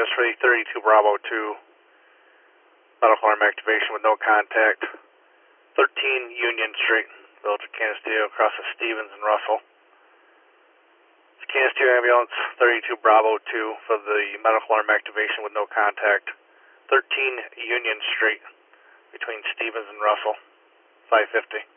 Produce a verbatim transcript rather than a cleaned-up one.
Yes, for the thirty-two Bravo two, medical arm activation with no contact. thirteen Union Street, Village of Canisteo, across of Stevens and Russell. It's Canisteo Ambulance, thirty-two Bravo two for the medical arm activation with no contact. thirteen Union Street, between Stevens and Russell, five fifty.